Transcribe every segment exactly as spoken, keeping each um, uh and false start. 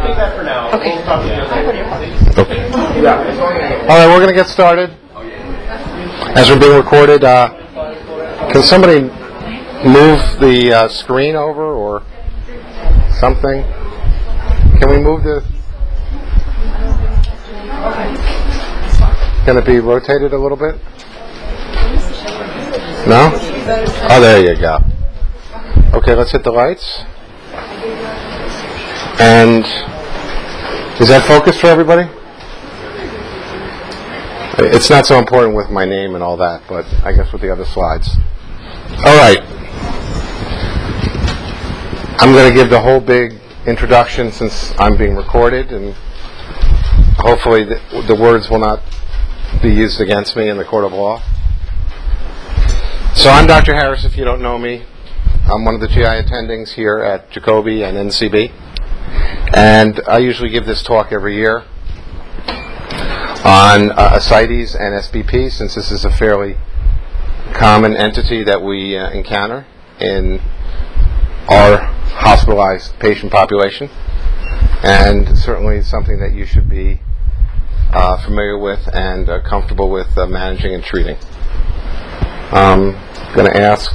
take that for now. Okay. We'll talk to you Okay. All right, we're going to get started. As we're being recorded, uh, can somebody move the uh, screen over or something? Can we move the... Can it be rotated a little bit? No? Oh, there you go. Okay, let's hit the lights. And is that focused for everybody? It's not so important with my name and all that, but I guess with the other slides. All right. I'm going to give the whole big introduction since I'm being recorded, and hopefully the, the words will not be used against me in the court of law. So I'm Doctor Harris, if you don't know me. I'm one of the G I attendings here at Jacobi and N C B. And I usually give this talk every year on uh, ascites and S B P, since this is a fairly common entity that we uh, encounter in our hospitalized patient population, and certainly something that you should be uh, familiar with and uh, comfortable with uh, managing and treating. I'm going to ask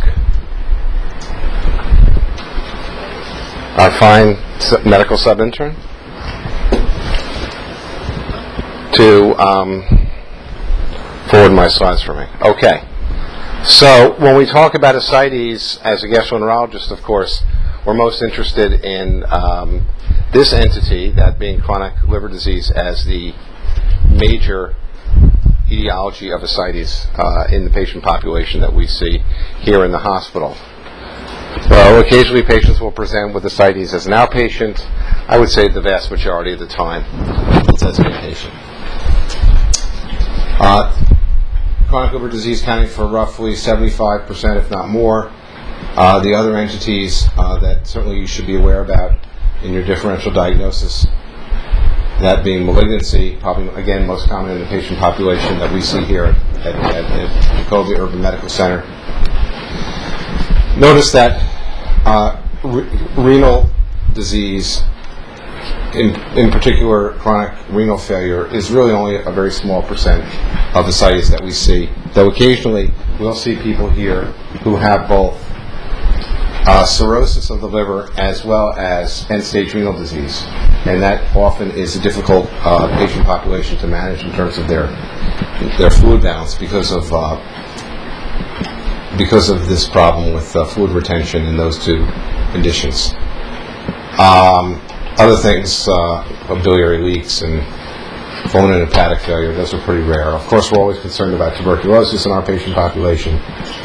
our fine medical sub-intern to um, forward my slides for me. Okay. So when we talk about ascites, as a gastroenterologist, of course, we're most interested in um, this entity, that being chronic liver disease, as the major etiology of ascites uh, in the patient population that we see here in the hospital. Well, occasionally patients will present with ascites as an outpatient. I would say the vast majority of the time it's as an inpatient. Uh, chronic liver disease accounting for roughly seventy-five percent, if not more. Uh, the other entities uh, that certainly you should be aware about in your differential diagnosis, that being malignancy, probably again most common in the patient population that we see here at, at, at Jacobi Urban Medical Center. Notice that uh, re- renal disease, in, in particular chronic renal failure, is really only a very small percent of ascites that we see. Though occasionally we'll see people here who have both uh, cirrhosis of the liver as well as end-stage renal disease, and that often is a difficult uh, patient population to manage in terms of their their fluid balance because of uh, because of this problem with uh, fluid retention in those two conditions. Um, other things, uh, biliary leaks and pulmonary and hepatic failure, those are pretty rare. Of course, we're always concerned about tuberculosis in our patient population,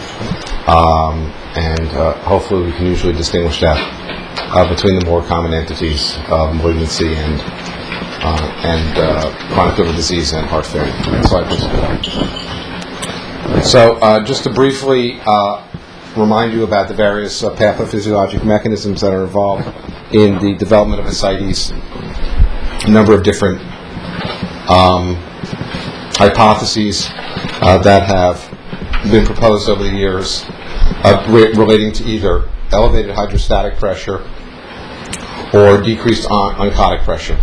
um, and uh, hopefully we can usually distinguish that uh, between the more common entities of malignancy and uh, and uh, chronic liver disease and heart failure. Next slide, please. So, uh, just to briefly uh, remind you about the various uh, pathophysiologic mechanisms that are involved in the development of ascites, a number of different um, hypotheses uh, that have been proposed over the years uh, re- relating to either elevated hydrostatic pressure or decreased on- oncotic pressure.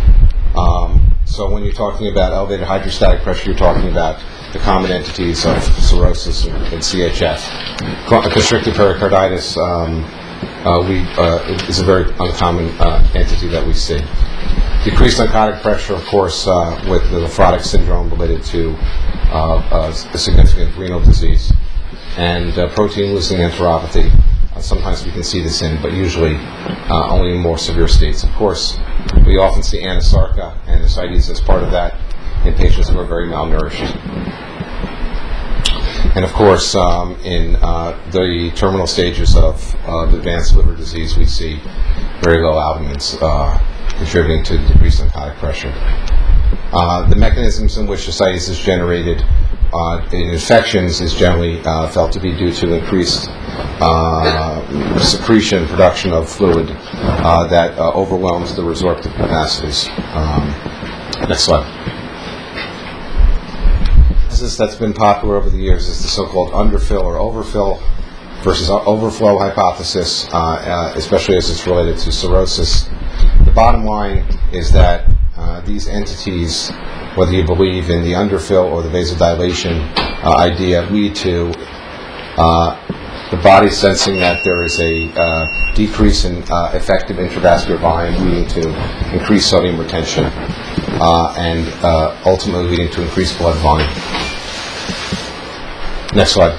Um, so when you're talking about elevated hydrostatic pressure, you're talking about the common entities of cirrhosis and, and C H F. Constrictive pericarditis um, uh, we, uh, is a very uncommon uh, entity that we see. Decreased oncotic pressure, of course, uh, with the nephrotic syndrome related to uh, uh, a significant renal disease. And uh, protein-losing enteropathy, uh, sometimes we can see this in, but usually uh, only in more severe states. Of course, we often see anasarca and ascites as part of that in patients who are very malnourished. And of course, um, in uh, the terminal stages of uh, advanced liver disease, we see very low albumins uh, contributing to decreased oncotic pressure. Uh, the mechanisms in which ascites is generated uh, in infections is generally uh, felt to be due to increased uh, secretion and production of fluid uh, that uh, overwhelms the resorptive capacities. Um, next slide. That's been popular over the years is the so-called underfill or overfill versus overflow hypothesis, uh, uh, especially as it's related to cirrhosis The bottom line is that uh, these entities, whether you believe in the underfill or the vasodilation uh, idea, lead to uh, the body sensing that there is a uh, decrease in uh, effective intravascular volume, leading to increased sodium retention, uh, and uh, ultimately leading to increased blood volume. Next slide.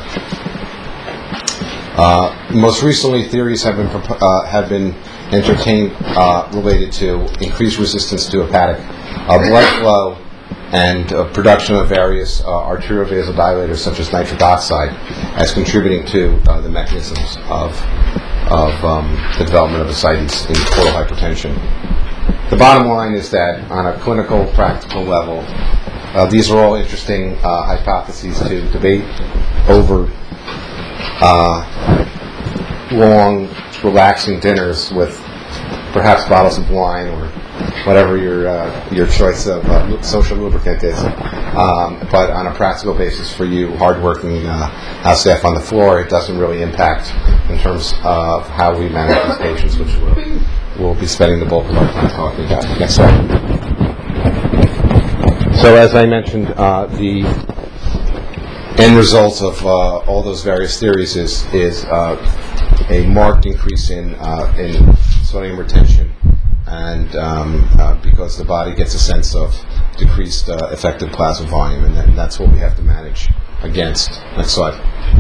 Uh, most recently, theories have been uh, have been entertained uh, related to increased resistance to hepatic uh, blood flow and uh, production of various uh, arterial vasodilators such as nitric oxide as contributing to uh, the mechanisms of of um, the development of ascites in portal hypertension. The bottom line is that on a clinical, practical level, uh, these are all interesting uh, hypotheses to debate over uh, long, relaxing dinners with perhaps bottles of wine or whatever your uh, your choice of uh, social lubricant is. Um, but on a practical basis for you, hardworking uh, house staff on the floor, it doesn't really impact in terms of how we manage these patients, which we'll, we'll be spending the bulk of our time talking about. Next slide. So as I mentioned, uh, the end result of uh, all those various theories is is uh, a marked increase in uh, in sodium retention, and um, uh, because the body gets a sense of decreased uh, effective plasma volume, and, that, and that's what we have to manage against. Next slide.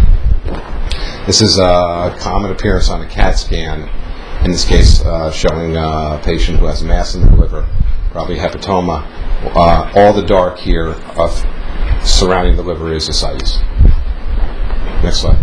This is a common appearance on a CAT scan, in this case uh, showing a patient who has a mass in the liver, probably hepatoma. Uh, all the dark here of surrounding the liver is ascites. Next slide.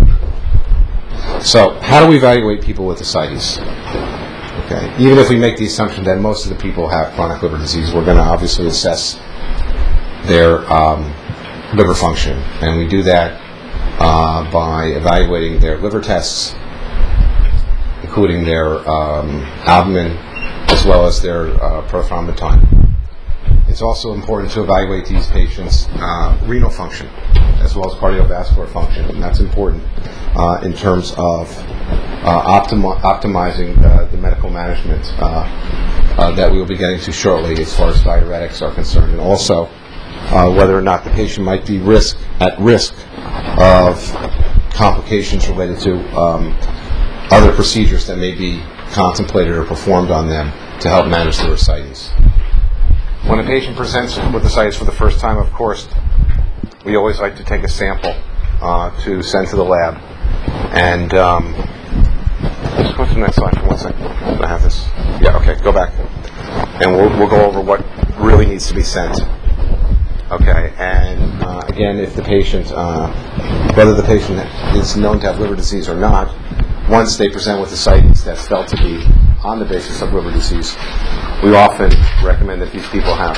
So, how do we evaluate people with ascites? Okay. Even if we make the assumption that most of the people have chronic liver disease, we're going to obviously assess their um, liver function, and we do that uh, by evaluating their liver tests, including their um, albumin, as well as their uh, prothrombin. It's also important to evaluate these patients' uh, renal function as well as cardiovascular function, and that's important uh, in terms of uh, optimi- optimizing uh, the medical management uh, uh, that we will be getting to shortly as far as diuretics are concerned, and also uh, whether or not the patient might be risk at risk of complications related to um, other procedures that may be contemplated or performed on them to help manage their ascites. When a patient presents with ascites for the first time, of course, we always like to take a sample uh, to send to the lab. And um, just go to the next slide for one second. I have this. Yeah, okay, go back. And we'll, we'll go over what really needs to be sent. Okay, and uh, again, if the patient, uh, whether the patient is known to have liver disease or not, once they present with ascites that's felt to be on the basis of liver disease, we often recommend that these people have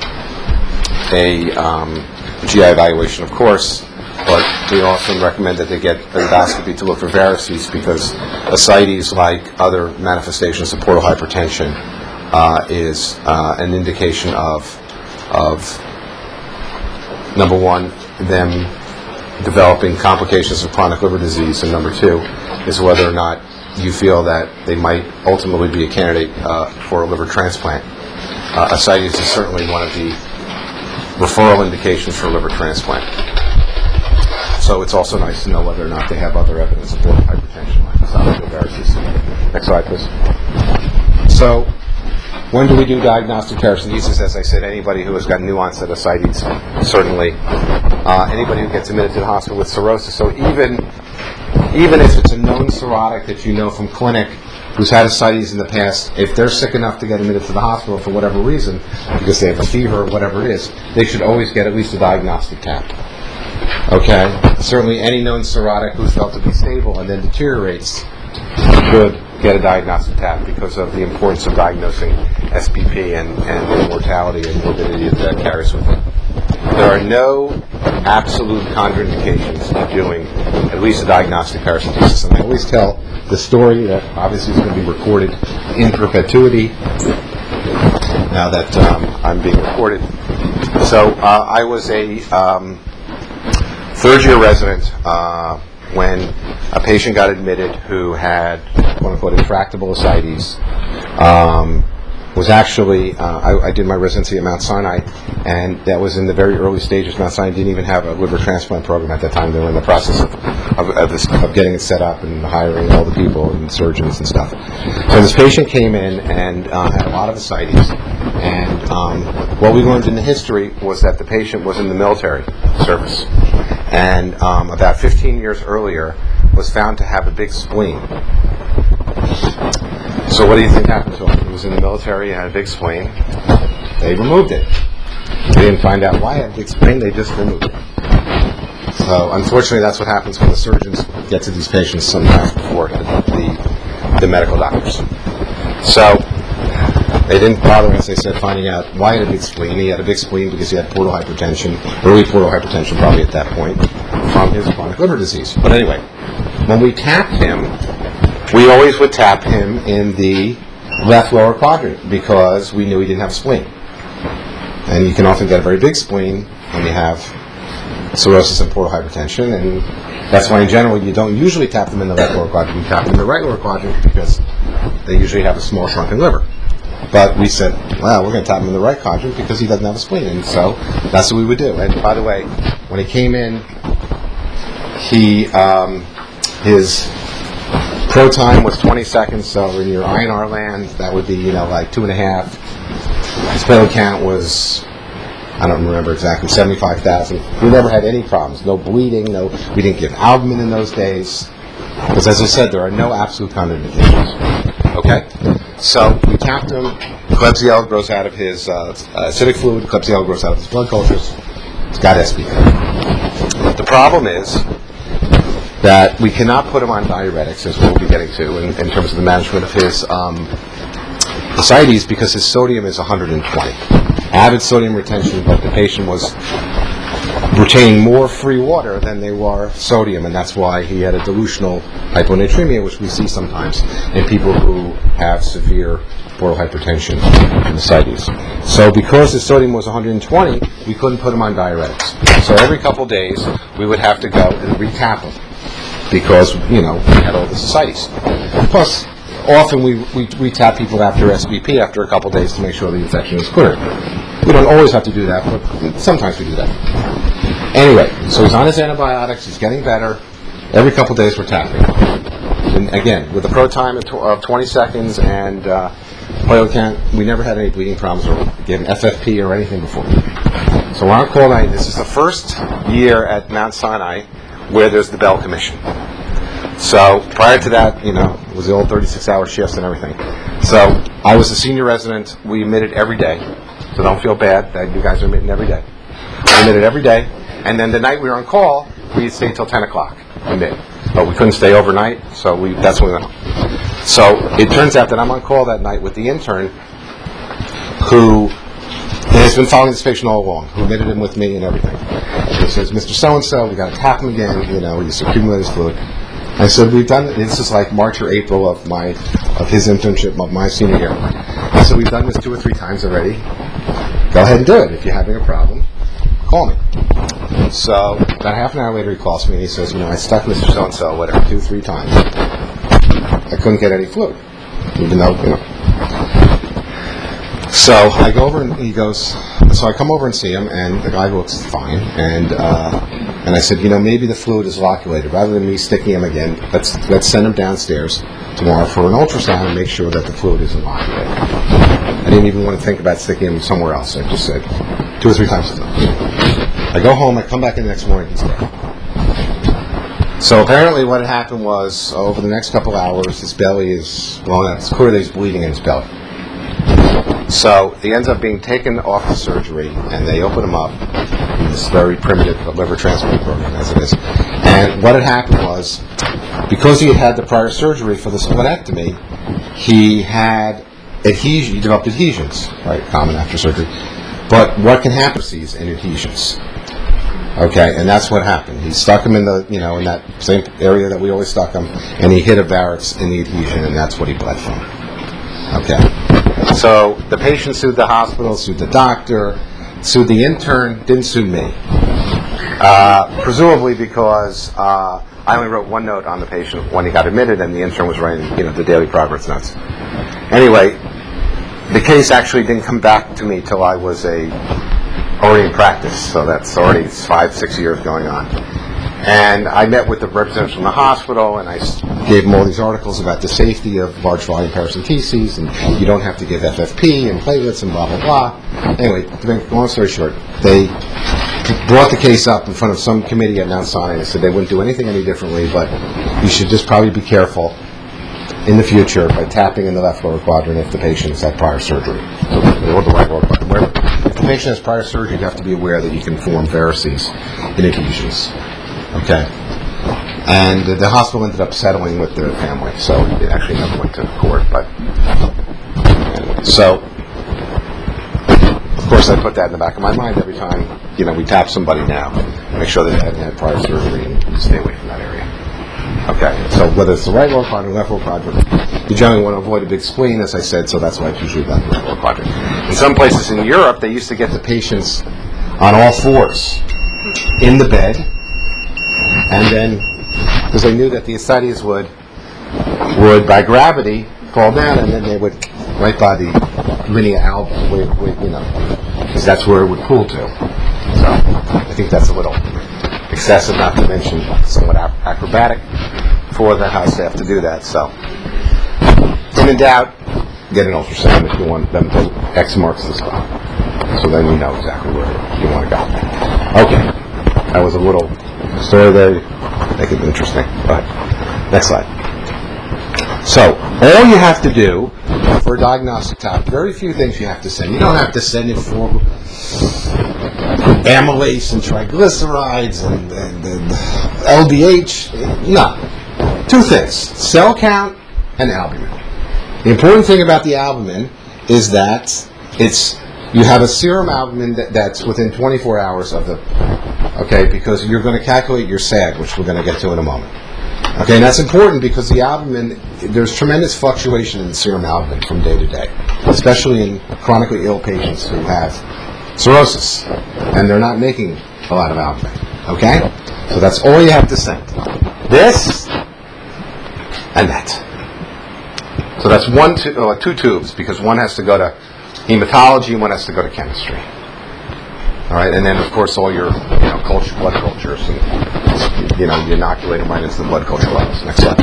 a um, G I evaluation, of course, but we also recommend that they get endoscopy to look for varices, because ascites, like other manifestations of portal hypertension, uh, is uh, an indication of, of, number one, them developing complications of chronic liver disease, and number two is whether or not you feel that they might ultimately be a candidate uh, for a liver transplant. Uh, ascites is certainly one of the referral indications for liver transplant. So it's also nice to know whether or not they have other evidence of portal hypertension, like esophageal varices. Next slide, please. So, when do we do diagnostic keratosis? As I said, anybody who has got new onset ascites, certainly. Uh, anybody who gets admitted to the hospital with cirrhosis. So even even if it's a known cirrhotic that you know from clinic who's had ascites in the past, if they're sick enough to get admitted to the hospital for whatever reason, because they have a fever or whatever it is, they should always get at least a diagnostic tap. Okay? Certainly any known cirrhotic who's felt to be stable and then deteriorates should get a diagnostic tap, because of the importance of diagnosing S P P and, and the mortality and morbidity that that carries with it. There are no absolute contraindications to doing at least a diagnostic paracentesis. And I always tell the story that obviously is going to be recorded in perpetuity now that um, I'm being recorded. So uh, I was a um, third-year resident uh, when a patient got admitted who had, quote-unquote, intractable ascites, um, was actually, uh, I, I did my residency at Mount Sinai, and that was in the very early stages. Mount Sinai didn't even have a liver transplant program at that time. They were in the process of, of, of, this, of getting it set up and hiring all the people and surgeons and stuff. So this patient came in and uh, had a lot of ascites, and um, what we learned in the history was that the patient was in the military service, and um, about fifteen years earlier was found to have a big spleen. So what do you think happened to him? He was in the military and had a big spleen. They removed it. They didn't find out why he had a big spleen, they just removed it. So unfortunately that's what happens when the surgeons get to these patients sometimes before the, the medical doctors. So they didn't bother, as they said, finding out why he had a big spleen. He had a big spleen because he had portal hypertension, early portal hypertension probably at that point, from his chronic liver disease. But anyway, when we tapped him, we always would tap him in the left lower quadrant because we knew he didn't have a spleen. And you can often get a very big spleen when you have cirrhosis and portal hypertension, and that's why in general you don't usually tap them in the left lower quadrant. You tap them in the right lower quadrant because they usually have a small shrunken liver. But we said, well, we're going to tap him in the right quadrant because he doesn't have a spleen, and so that's what we would do. And by the way, when he came in, he um, his pro time was twenty seconds, so in your I N R land, that would be, you know, like two and a half. His platelet count was, I don't remember exactly, seventy-five thousand. We never had any problems. No bleeding, no, we didn't give albumin in those days. Because as I said, there are no absolute contraindications. Okay? So we tapped him. Klebsiella grows out of his uh, acidic fluid. Klebsiella grows out of his blood cultures. It's got S B K. The problem is that we cannot put him on diuretics, as we'll be getting to, in, in terms of the management of his um, ascites, because his sodium is one hundred twenty. Avid sodium retention, but the patient was retaining more free water than they were sodium, and that's why he had a dilutional hyponatremia, which we see sometimes in people who have severe portal hypertension and ascites. So because his sodium was one hundred twenty, we couldn't put him on diuretics. So every couple days, we would have to go and re-tap him, because, you know, we had all this ascites. Plus, often we, we, we tap people after S B P after a couple days to make sure the infection is cleared. We don't always have to do that, but sometimes we do that. Anyway, so he's on his antibiotics, he's getting better. Every couple days we're tapping. And again, with a pro time of twenty seconds and uh, platelet count, we never had any bleeding problems or gave an F F P or anything before. So we're on call night. This is the first year at Mount Sinai where there's the Bell Commission. So prior to that, you know, it was the old thirty-six hour shifts and everything. So I was a senior resident. We admitted every day. So don't feel bad that you guys are admitting every day. We admitted every day. And then the night we were on call, we'd stay till ten o'clock. Admit. But we couldn't stay overnight, so we that's when we went home. So it turns out that I'm on call that night with the intern who has been following this patient all along, who admitted him with me and everything. And he says, Mister So-and-so, we got to tap him again, you know, he's accumulated his fluid. I said, we've done, this is like March or April of my, of his internship, of my senior year. I said, we've done this two or three times already. Go ahead and do it. If you're having a problem, call me. So about half an hour later he calls me and he says, you know, I stuck Mister So-and-so, whatever, two, three times. I couldn't get any fluid, even though, you know. So I go over and he goes, so I come over and see him, and the guy looks fine, and uh, and I said, you know, maybe the fluid is loculated. Rather than me sticking him again, let's let's send him downstairs tomorrow for an ultrasound and make sure that the fluid isn't loculated. I didn't even want to think about sticking him somewhere else. I just said two or three times. I go home, I come back in the next morning, he's dead. So apparently what had happened was, over the next couple hours, his belly is, well, it's clear that he's bleeding in his belly. So he ends up being taken off the surgery, and they open him up in this very primitive liver transplant program, as it is. And what had happened was, because he had had the prior surgery for the splenectomy, he had adhesion, he developed adhesions, right, common after surgery. But what can happen to these in adhesions? Okay, and that's what happened. He stuck him in the, you know, in that same area that we always stuck him, and he hit a varix in the adhesion, and that's what he bled from. Okay. So the patient sued the hospital, sued the doctor, sued the intern, didn't sue me. Uh, presumably because uh, I only wrote one note on the patient when he got admitted, and the intern was writing, you know, the daily progress notes. Anyway, the the case actually didn't come back to me till I was a already in practice, so that's already five, six years going on. And I met with the representatives from the hospital, and I gave them all these articles about the safety of large volume paracenteses, and you don't have to give F F P and platelets and blah, blah, blah. Anyway, to make a long story short, they brought the case up in front of some committee at Mount Sinai and said they wouldn't do anything any differently, but you should just probably be careful in the future by tapping in the left lower quadrant if the patient's had prior surgery. Or the right lower quadrant. Where, if the patient has prior surgery, you have to be aware that you can form varices in adhesions. Okay. And uh, the hospital ended up settling with the family, so it actually never went to court. But anyway, so of course I put that in the back of my mind every time, you know, we tap somebody now, make sure that they haven't had prior surgery and stay away from that area. Okay, so whether it's the right lower quadrant or left lower quadrant, you generally want to avoid a big spleen, as I said, so that's why it's usually done in the right lower quadrant. In some places in Europe, they used to get the patients on all fours in the bed, and then, because they knew that the ascites would, would by gravity, fall down, and then they would, right by the linea alba, where, where, you know, because that's where it would cool to. So, I think that's a little excessive, not to mention somewhat acrobatic for the house staff to do that. So, when in doubt, get an ultrasound if you want them to X marks the spot. So then you know exactly where you want to go. Okay, that was a little story there, make it interesting. Go ahead. Next slide. So, all you have to do for a diagnostic tap, very few things you have to send. You don't have to send it for amylase and triglycerides and, and, and L D H. No. Two things, cell count and albumin. The important thing about the albumin is that it's you have a serum albumin that, that's within twenty-four hours of the, okay, because you're going to calculate your S A G, which we're going to get to in a moment. Okay, and that's important because the albumin, there's tremendous fluctuation in the serum albumin from day to day, especially in chronically ill patients who have cirrhosis, and they're not making a lot of albumin. Okay? So that's all you have to send. This and that. So that's one, tu- uh, two tubes, because one has to go to hematology and one has to go to chemistry. All right, and then of course all your, you know, culture, blood cultures, and, you know, you inoculate them right into the blood culture levels. Next slide.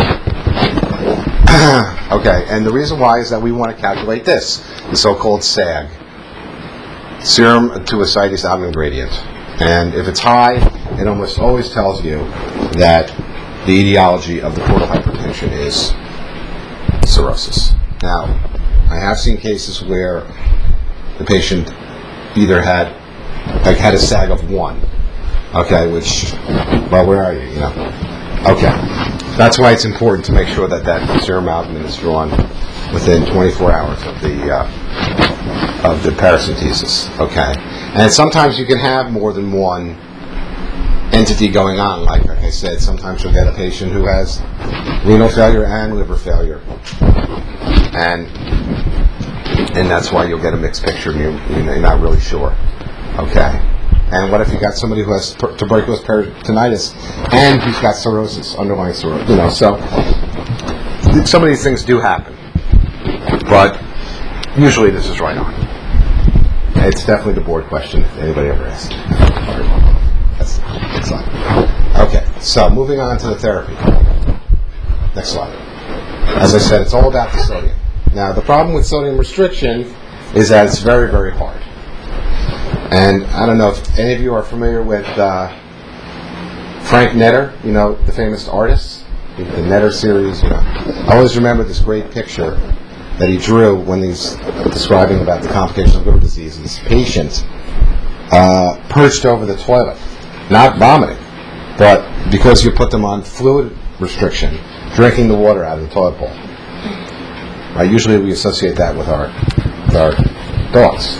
Okay, and the reason why is that we want to calculate this, the so-called S A G, serum to ascites albumin gradient. And if it's high, it almost always tells you that the etiology of the portal hypertension is cirrhosis. Now, I have seen cases where the patient either had like had a S A G of one, okay, which, well, where are you, you know? Okay, that's why it's important to make sure that that serum albumin is drawn within twenty-four hours of the uh, of the paracentesis, okay? And sometimes you can have more than one entity going on, like, like I said, sometimes you'll get a patient who has renal failure and liver failure, and and that's why you'll get a mixed picture, and you're, you're not really sure. Okay. And what if you got somebody who has per- tuberculous peritonitis and who's got cirrhosis, underlying cirrhosis? You know, so some of these things do happen, but usually this is right on. It's definitely the board question if anybody ever asks. That's next slide. Okay, so moving on to the therapy. Next slide. As I said, it's all about the sodium. Now, the problem with sodium restriction is that it's very, very hard. And I don't know if any of you are familiar with uh, Frank Netter, you know, the famous artist, the Netter series. You know, I always remember this great picture that he drew when he's describing about the complications of liver disease. This patient uh, perched over the toilet, not vomiting, but because you put them on fluid restriction, drinking the water out of the toilet bowl. Right? Usually we associate that with our with our dogs.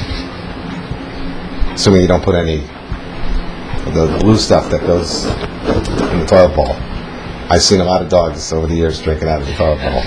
Assuming you don't put any of the blue stuff that goes in the toilet bowl. I've seen a lot of dogs over the years drinking out of the toilet bowl.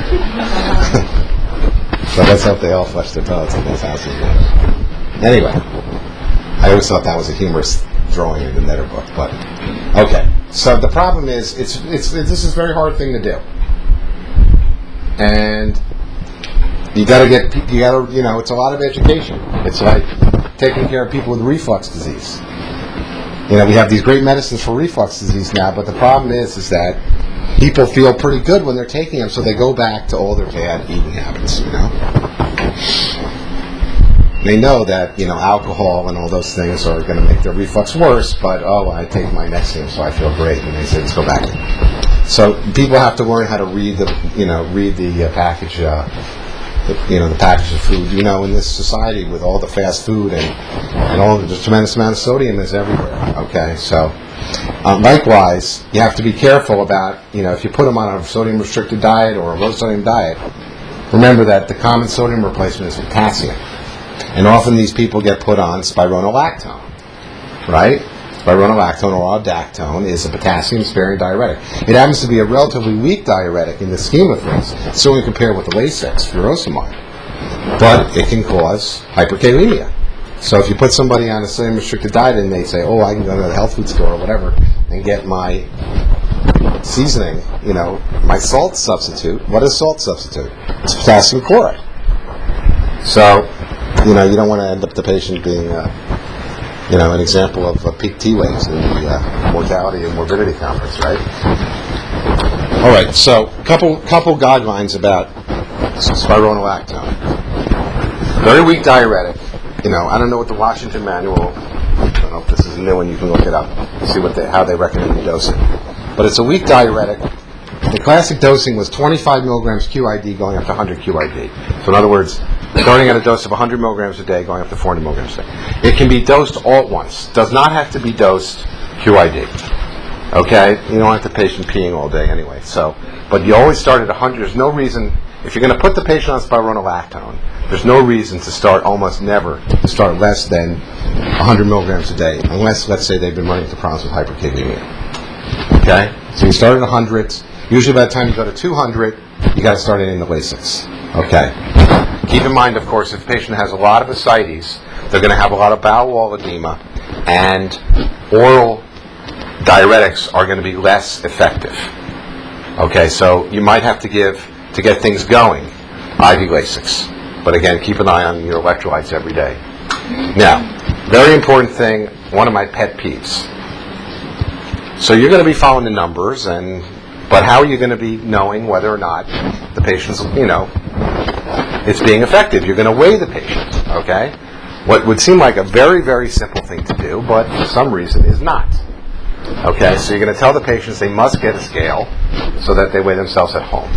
So let's hope they all flush their toilets in those houses. Anyway, I always thought that was a humorous drawing in the Netter book. But okay, so the problem is, it's it's, it's this is a very hard thing to do, and you got to get, you got to, you know, it's a lot of education. It's like taking care of people with reflux disease. You know, we have these great medicines for reflux disease now, but the problem is, is that people feel pretty good when they're taking them, so they go back to all their bad eating habits, you know. They know that, you know, alcohol and all those things are going to make their reflux worse, but, oh, I take my Nexium, so I feel great, and they say, let's go back. So people have to learn how to read the, you know, read the uh, package, uh, the, you know, the package of food. You know, in this society with all the fast food and, and all the tremendous amount of sodium is everywhere, okay? So, um, likewise, you have to be careful about, you know, if you put them on a sodium-restricted diet or a low-sodium diet, remember that the common sodium replacement is potassium. And often these people get put on spironolactone, right? Spironolactone or aldactone is a potassium-sparing diuretic. It happens to be a relatively weak diuretic in the scheme of things, certainly compared with the Lasix, furosemide. But it can cause hyperkalemia. So if you put somebody on a sodium-restricted diet and they say, oh, I can go to the health food store or whatever and get my seasoning, you know, my salt substitute. What is salt substitute? It's potassium chloride. So, you know, you don't want to end up the patient being, uh, you know, an example of uh, peak T waves in the uh, mortality and morbidity conference, right? All right, so couple couple guidelines about spironolactone. Very weak diuretic. You know, I don't know what the Washington Manual. I don't know if this is a new one. You can look it up, see what they, how they recommend you dose it. But it's a weak diuretic. The classic dosing was twenty-five milligrams Q I D going up to one hundred Q I D. So in other words, starting at a dose of one hundred milligrams a day, going up to four hundred milligrams a day. It can be dosed all at once. Does not have to be dosed Q I D. Okay? You don't want the patient peeing all day anyway. So, but you always start at one hundred. There's no reason, if you're going to put the patient on spironolactone, there's no reason to start, almost never, to start less than one hundred milligrams a day, unless, let's say, they've been running into problems with hyperkalemia. Okay? So you start at one hundred. Usually by the time you go to two hundred, you got to start in the Lasix. Okay? Keep in mind, of course, if the patient has a lot of ascites, they're going to have a lot of bowel wall edema, and oral diuretics are going to be less effective. Okay, so you might have to give, to get things going, I V Lasix. But again, keep an eye on your electrolytes every day. Now, very important thing, one of my pet peeves. So you're going to be following the numbers, and but how are you going to be knowing whether or not the patient's, you know, it's being effective? You're going to weigh the patient, okay? What would seem like a very, very simple thing to do, but for some reason is not. Okay, so you're going to tell the patients they must get a scale so that they weigh themselves at home.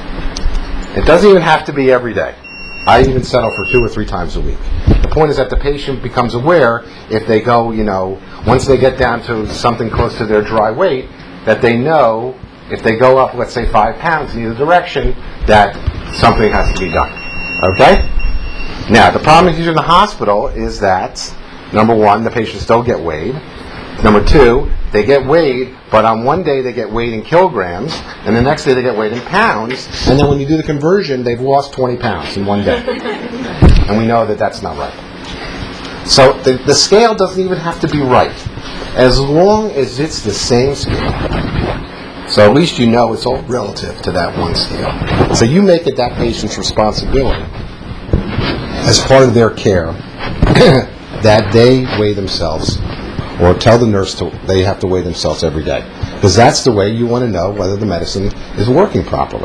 It doesn't even have to be every day. I even settle for two or three times a week. The point is that the patient becomes aware if they go, you know, once they get down to something close to their dry weight, that they know if they go up, let's say, five pounds in either direction, that something has to be done. Okay? Now, the problem here in the hospital is that, number one, the patients don't get weighed. Number two, they get weighed, but on one day they get weighed in kilograms, and the next day they get weighed in pounds, and then when you do the conversion, they've lost twenty pounds in one day. And we know that that's not right. So the, the scale doesn't even have to be right, as long as it's the same scale. So at least you know it's all relative to that one scale. So you make it that patient's responsibility, as part of their care, that they weigh themselves, or tell the nurse to they have to weigh themselves every day, because that's the way you want to know whether the medicine is working properly.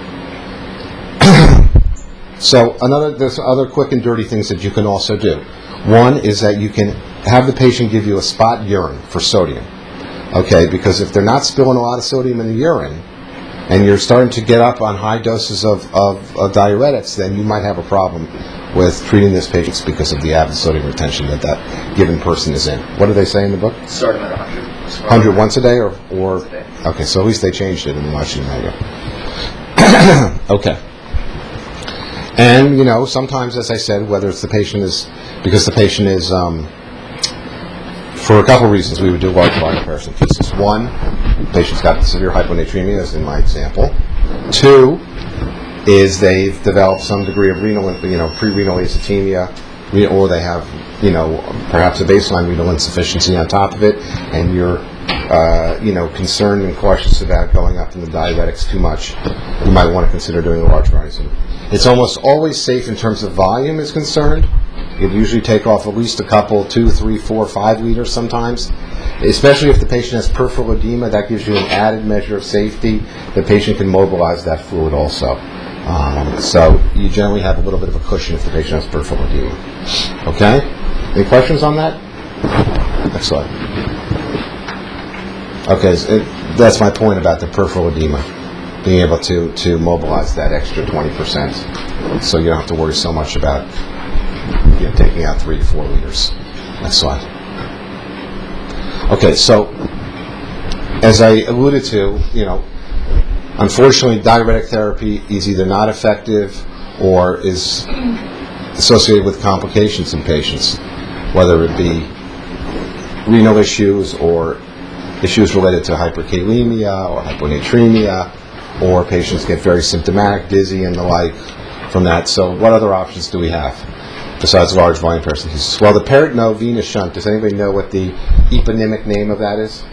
So another, there's other quick and dirty things that you can also do. One is that you can have the patient give you a spot urine for sodium. Okay, because if they're not spilling a lot of sodium in the urine, and you're starting to get up on high doses of, of, of diuretics, then you might have a problem with treating this patient because of the avid sodium retention that that given person is in. What do they say in the book? Starting at one hundred. one hundred once a day, or, or Once a day. Okay, so at least they changed it in the Washington Manual. Okay. And, you know, sometimes, as I said, whether it's the patient is, because the patient is, um, for a couple of reasons, we would do large volume paracentesis. One, the patient's got severe hyponatremia, as in my example. Two, is they've developed some degree of renal, you know, pre-renal azotemia, or they have, you know, perhaps a baseline renal insufficiency on top of it, and you're, uh, you know, concerned and cautious about going up in the diuretics too much. You might want to consider doing a large variety. It's almost always safe in terms of volume is concerned. You usually take off at least a couple, two, three, four, five liters sometimes. Especially if the patient has peripheral edema, that gives you an added measure of safety. The patient can mobilize that fluid also. Um, so you generally have a little bit of a cushion if the patient has peripheral edema. Okay? Any questions on that? Next slide. Okay, so it, that's my point about the peripheral edema. Being able to, to mobilize that extra twenty percent. So you don't have to worry so much about you know, taking out three to four liters. Next slide. Okay, so as I alluded to, you know, unfortunately diuretic therapy is either not effective or is associated with complications in patients, whether it be renal issues or issues related to hyperkalemia or hyponatremia, or patients get very symptomatic, dizzy and the like from that. So what other options do we have besides large volume paracentesis? Well, the peritoneal venous shunt, does anybody know what the eponymic name of that is?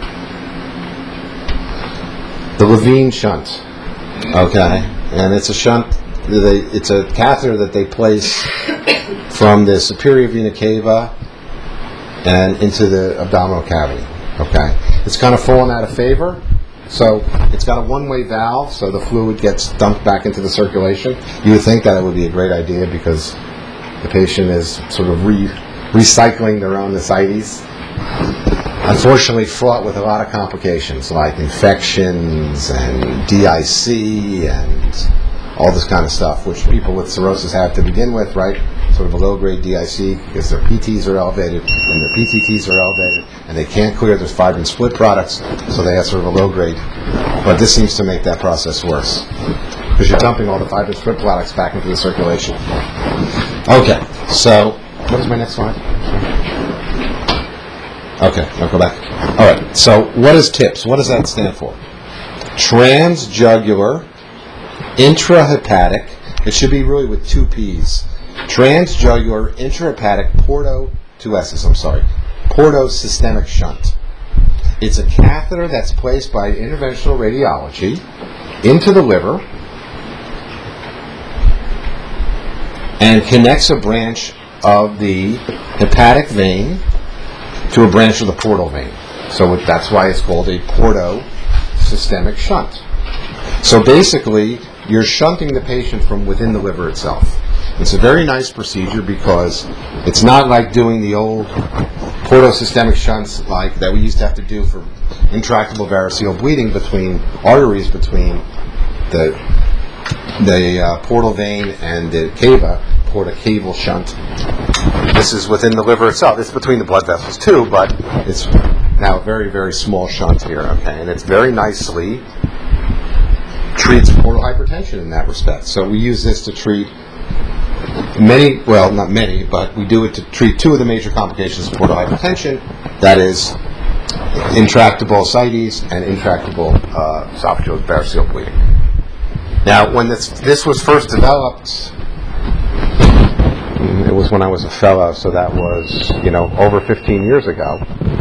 The Levine shunt. Okay. And it's a shunt, they, it's a catheter that they place from the superior vena cava and into the abdominal cavity. Okay. It's kind of fallen out of favor. So it's got a one-way valve, so the fluid gets dumped back into the circulation. You would think that it would be a great idea because the patient is sort of re- recycling their own ascites. Unfortunately, fraught with a lot of complications like infections and D I C and all this kind of stuff, which people with cirrhosis have to begin with, right? Sort of a low-grade D I C because their P Ts are elevated and their P T Ts are elevated, and they can't clear their fibrin split products, so they have sort of a low-grade. But this seems to make that process worse because you're dumping all the fibrin split products back into the circulation. Okay, so what is my next slide? Okay, I'll go back. All right, so what is TIPS? What does that stand for? Transjugular intrahepatic. It should be really with two P's. Transjugular intrahepatic porto, two S's, I'm sorry, portosystemic shunt. It's a catheter that's placed by interventional radiology into the liver and connects a branch of the hepatic vein to a branch of the portal vein. So it, that's why it's called a portosystemic shunt. So basically, you're shunting the patient from within the liver itself. It's a very nice procedure because it's not like doing the old portosystemic shunts like that we used to have to do for intractable variceal bleeding between arteries between the the uh, portal vein and the cava, portocaval shunt. This is within the liver itself. It's between the blood vessels too, but it's now a very, very small shunt here, okay? And it's very nicely treats portal hypertension in that respect. So we use this to treat many, well, not many, but we do it to treat two of the major complications of portal hypertension. That is intractable ascites and intractable uh, esophageal variceal bleeding. Now, when this this was first developed, it was when I was a fellow, so that was, you know, over fifteen years ago.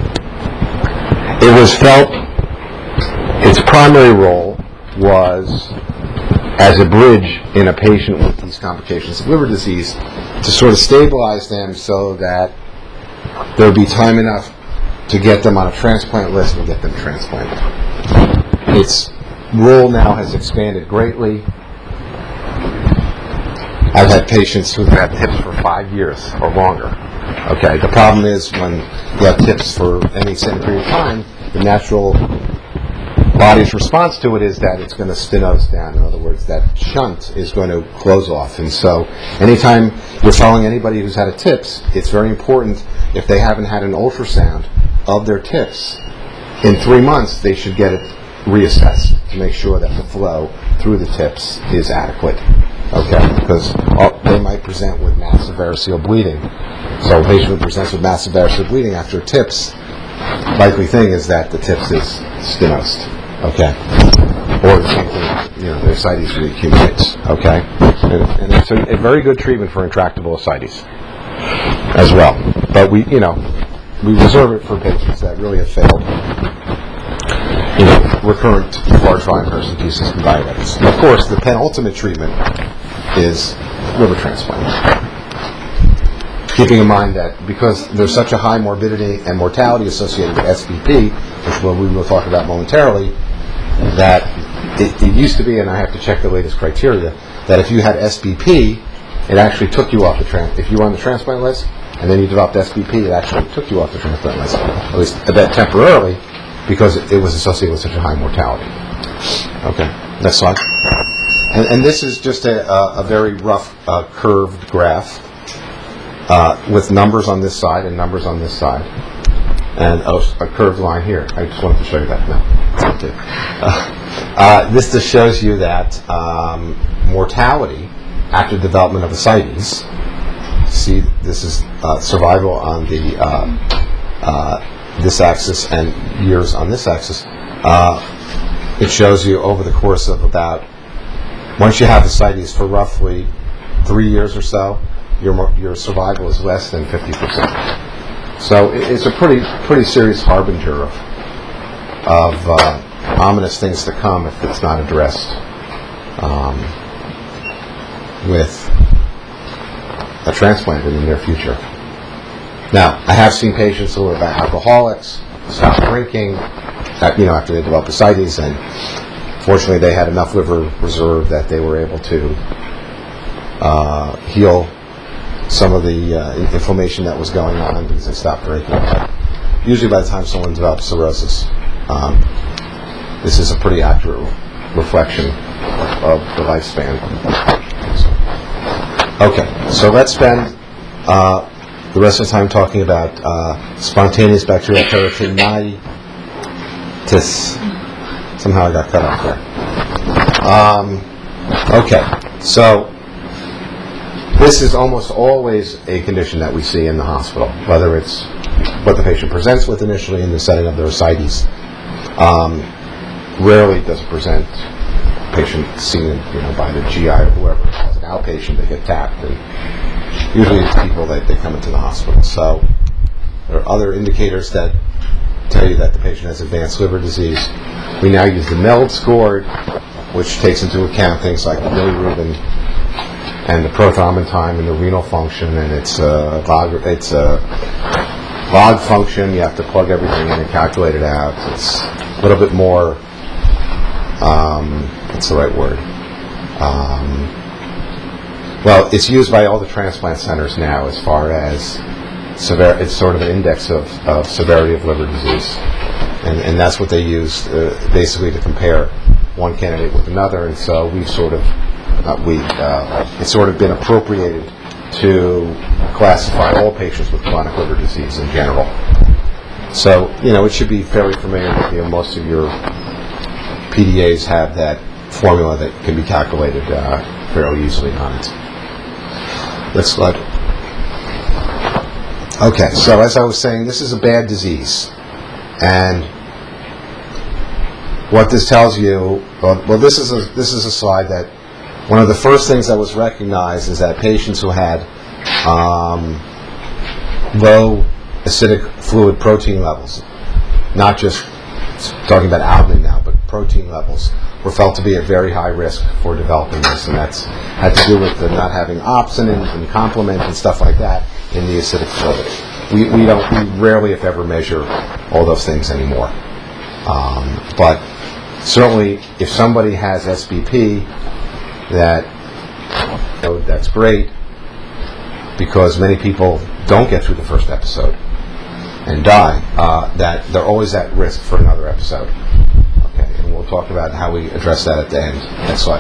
It was felt its primary role was as a bridge in a patient with these complications of liver disease to sort of stabilize them so that there would be time enough to get them on a transplant list and get them transplanted. Its role now has expanded greatly. I've had patients who've had TIPS for five years or longer. Okay, the problem is when you have TIPS for any extended period of time, the natural body's response to it is that it's going to stenose down. In other words, that shunt is going to close off. And so anytime you're following anybody who's had a TIPS, it's very important, if they haven't had an ultrasound of their TIPS, in three months they should get it reassessed to make sure that the flow through the TIPS is adequate. Okay, because they might present with massive variceal bleeding. So a patient who presents with massive variceal bleeding after TIPS, likely thing is that the TIPS is stenosed. Okay, or something, you know, the ascites reaccumulates. Okay, and, and it's a, a very good treatment for intractable ascites as well. But we, you know, we reserve it for patients that really have failed, you know, recurrent large volume paracentesis and diuretics. And of course, the penultimate treatment is liver transplant. Keeping in mind that because there's such a high morbidity and mortality associated with S B P, which we will talk about momentarily, that it, it used to be, and I have to check the latest criteria, that if you had S B P, it actually took you off the trans. If you were on the transplant list and then you developed S B P, it actually took you off the transplant list, at least a bit temporarily, because it, it was associated with such a high mortality. Okay, next slide. And, and this is just a, a, a very rough uh, curved graph uh, with numbers on this side and numbers on this side, and a, a curved line here. I just wanted to show you that. No, okay. uh, uh, this just shows you that um, mortality after development of ascites. See, this is uh, survival on the uh, uh, this axis and years on this axis. Uh, it shows you over the course of about, once you have ascites for roughly three years or so, your your survival is less than fifty percent. So it, it's a pretty pretty serious harbinger of of uh, ominous things to come if it's not addressed um, with a transplant in the near future. Now, I have seen patients who are alcoholics, stop drinking, you know, after they develop ascites, and fortunately they had enough liver reserve that they were able to uh, heal some of the uh, inflammation that was going on because they stopped drinking. But usually by the time someone develops cirrhosis, um, this is a pretty accurate reflection of the lifespan. Okay, so let's spend uh, the rest of the time talking about uh, spontaneous bacterial peritonitis. Somehow I got cut off there. Um, okay, so this is almost always a condition that we see in the hospital, whether it's what the patient presents with initially in the setting of their ascites. Um, rarely does it present patient seen, you know, by the G I or whoever. As an outpatient, they get tapped, and usually it's people that they come into the hospital. So there are other indicators that tell you that the patient has advanced liver disease. We now use the MELD score, which takes into account things like the bilirubin and the prothrombin time and the renal function, and it's a log, it's a log function. You have to plug everything in and calculate it out. It's a little bit more. Um, what's the right word? Um, well, it's used by all the transplant centers now as far as sever- it's sort of an index of, of severity of liver disease, and, and that's what they use uh, basically to compare one candidate with another. And so we've sort of not we uh, it's sort of been appropriated to classify all patients with chronic liver disease in general. So you know it should be fairly familiar with you. Most of your P D As have that formula that can be calculated uh, fairly easily on it. Next slide. Okay, so as I was saying, this is a bad disease. And what this tells you, well, well this is a, this is a slide that one of the first things that was recognized is that patients who had um, low acidic fluid protein levels, not just talking about albumin now, but protein levels, were felt to be at very high risk for developing this, and that's had to do with the not having opsin and, and complement and stuff like that in the acidic fluid. We we don't we rarely, if ever, measure all those things anymore. Um, but certainly, if somebody has S B P, that you know, that's great, because many people don't get through the first episode and die. Uh, that they're always at risk for another episode. Okay, and we'll talk about how we address that at the end. Next slide.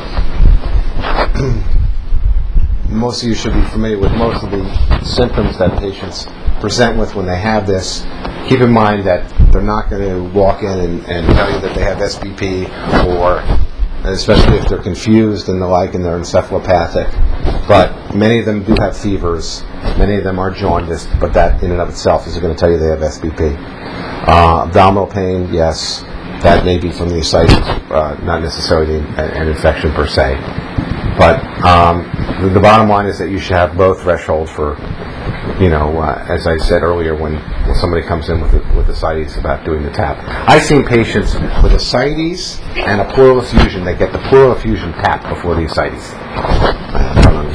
Most of you should be familiar with most of the symptoms that patients present with when they have this. Keep in mind that they're not going to walk in and, and tell you that they have S B P, or especially if they're confused and the like and they're encephalopathic. But many of them do have fevers. Many of them are jaundiced, but that in and of itself is going to tell you they have S B P. Uh, abdominal pain, yes, that may be from the ascites, uh, not necessarily an, an infection per se. But um, the, the bottom line is that you should have low threshold for, you know, uh, as I said earlier, when, when somebody comes in with a, with ascites about doing the tap. I've seen patients with ascites and a pleural effusion. They get the pleural effusion tap before the ascites. Uh,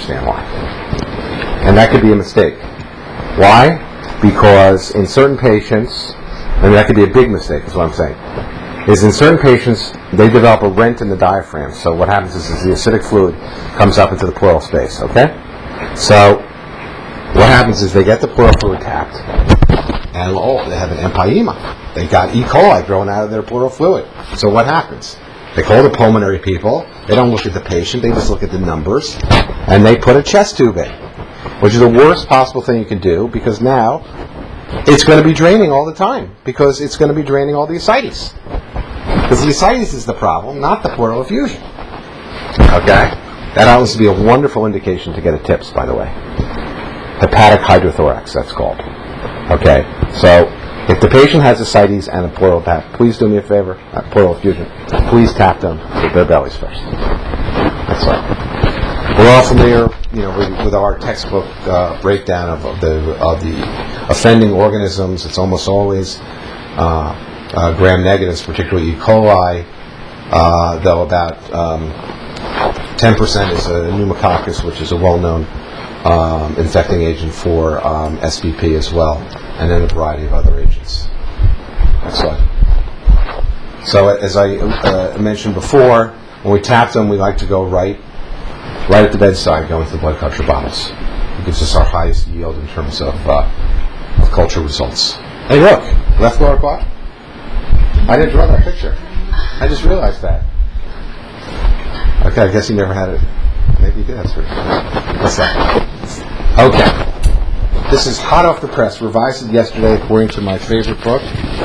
understand why. And that could be a mistake. Why? Because in certain patients, and that could be a big mistake, is what I'm saying, is in certain patients, they develop a rent in the diaphragm. So what happens is, is the acidic fluid comes up into the pleural space, okay? So what happens is they get the pleural fluid tapped, and oh, they have an empyema. They got E. coli growing out of their pleural fluid. So what happens? They call the pulmonary people. They don't look at the patient. They just look at the numbers, and they put a chest tube in, which is the worst possible thing you can do, because now it's going to be draining all the time, because it's going to be draining all the ascites. Because the ascites is the problem, not the pleural effusion. Okay? That happens to be a wonderful indication to get a TIPS, by the way. Hepatic hydrothorax, that's called. Okay? So, if the patient has ascites and a pleural tap, please do me a favor, uh, pleural effusion, please tap them with their bellies first. That's right. We're all familiar, you know, with, with our textbook uh, breakdown of, of the of the offending organisms. It's almost always uh, uh, gram-negatives, particularly E. coli, uh, though about um, ten percent is a pneumococcus, which is a well-known um, infecting agent for um, S B P as well, and then a variety of other agents. Next slide. So, as I uh, mentioned before, when we tap them, we like to go right right at the bedside, go into the blood culture bottles. It gives us our highest yield in terms of, uh, of culture results. Hey, look, left lower quad. I didn't draw that picture. I just realized that. Okay, I guess you never had it. Maybe you did. That's right. What's that? Okay. This is hot off the press. Revised it yesterday according to my favorite book.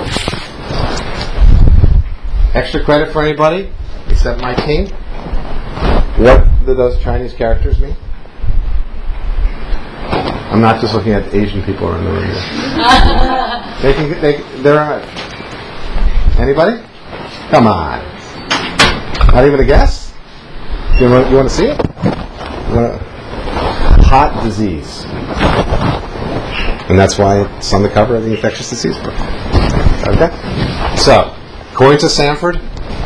Extra credit for anybody except my king? What do those Chinese characters mean? I'm not just looking at Asian people around the room here. They can, they, they're on. Anybody? Come on. Not even a guess? You want, you want to see it? You want to, hot disease. And that's why it's on the cover of the infectious disease book. Okay? So, according to Sanford,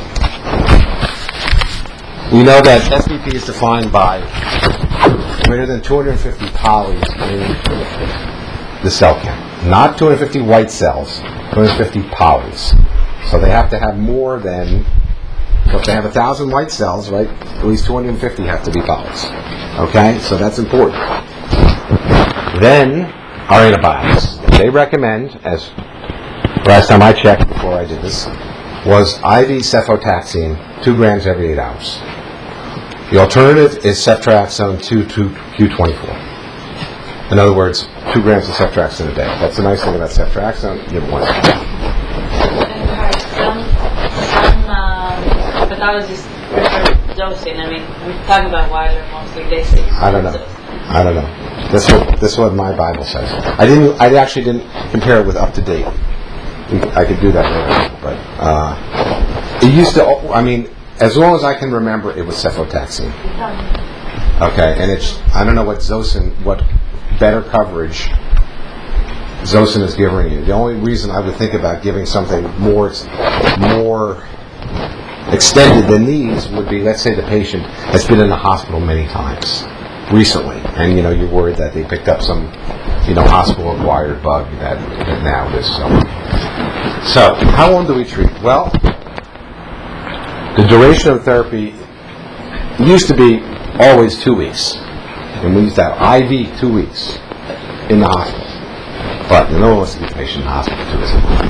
we know that S B P is defined by greater than two hundred fifty polys in the cell count. Not two hundred fifty white cells, two hundred fifty polys. So they have to have more than, so if they have one thousand white cells, right, at least two hundred fifty have to be polys. Okay? So that's important. Then, our antibiotics. They recommend, as last time I checked before I did this, was I V cefotaxime, two grams every eight hours. The alternative is ceftriaxone two Q twenty-four. In other words, two grams of ceftriaxone a day. That's the nice thing about ceftriaxone. You have one. Some, some um, pathologists prefer dosing. I mean, we're talking about Weiler mostly. They say I don't know. I don't know. This what this what my Bible says. I didn't. I actually didn't compare it with up to date. I could do that later, but uh, it used to. I mean, as long as I can remember, it was cefotaxime. Okay, and it's. I don't know what Zosyn, what better coverage Zosyn is giving you. The only reason I would think about giving something more, more extended than these would be, let's say the patient has been in the hospital many times recently, and you know you're worried that they picked up some, you know, hospital-acquired bug that, that now is so. So, how long do we treat? Well, the duration of therapy used to be always two weeks, and we used to have I V two weeks in the hospital. But no one wants to be a patient in the hospital two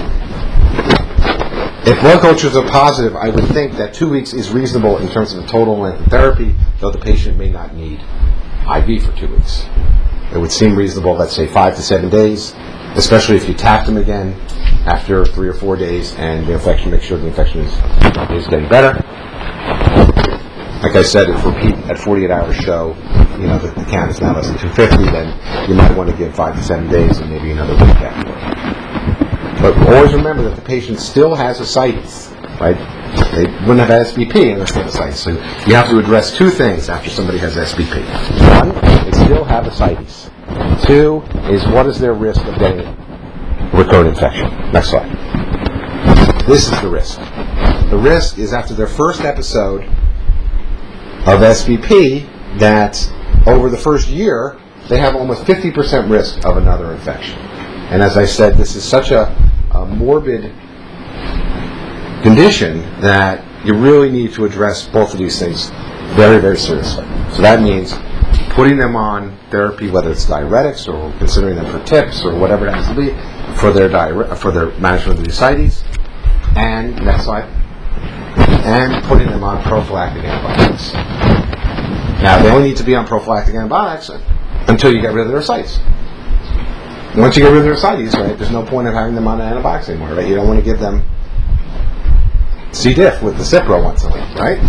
weeks. If blood cultures are positive, I would think that two weeks is reasonable in terms of the total length of therapy, though the patient may not need I V for two weeks. It would seem reasonable, let's say five to seven days, especially if you tapped them again after three or four days and the infection, make sure the infection is, is getting better. Like I said, if repeat at forty-eight hours show, you know, the, the count is now less than two hundred fifty, then you might want to give five to seven days and maybe another week after. But always remember that the patient still has ascites, right? They wouldn't have S B P unless they have ascites. So you have to address two things after somebody has S B P. One, they still have ascites. Two is what is their risk of getting recurrent infection. Next slide. This is the risk. The risk is after their first episode of S B P that over the first year, they have almost fifty percent risk of another infection. And as I said, this is such a, a morbid condition that you really need to address both of these things very, very seriously. So that means putting them on therapy, whether it's diuretics or considering them for tips or whatever it has to be, for their diure- for their management of the ascites, and next slide, and putting them on prophylactic antibiotics. Now, they only need to be on prophylactic antibiotics until you get rid of their ascites. Once you get rid of their ascites, right, there's no point of having them on antibiotics anymore, right? You don't want to give them C. diff with the Cipro once a week, right?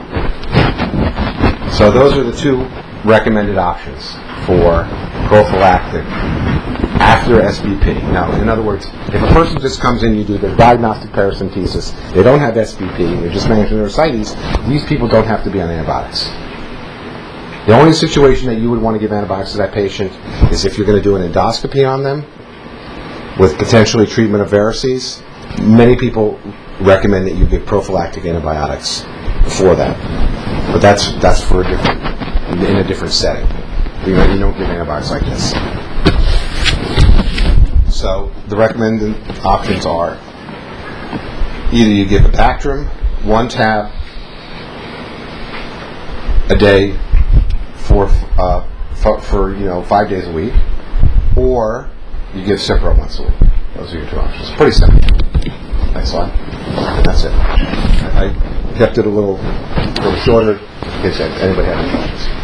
So those are the two recommended options for prophylactic after S B P. Now, in other words, if a person just comes in, you do their diagnostic paracentesis, they don't have S B P, they're just managing their ascites, these people don't have to be on antibiotics. The only situation that you would want to give antibiotics to that patient is if you're going to do an endoscopy on them with potentially treatment of varices. Many people recommend that you give prophylactic antibiotics before that. But that's that's for a different, in a different setting. You know, you don't give antibiotics like this. So the recommended options are either you give a Bactrim, one tab a day for uh, for, for you know five days a week, or you give Cipro once a week. Those are your two options. Pretty simple. Next slide. And that's it. I kept it a little, a little shorter in case anybody had any questions.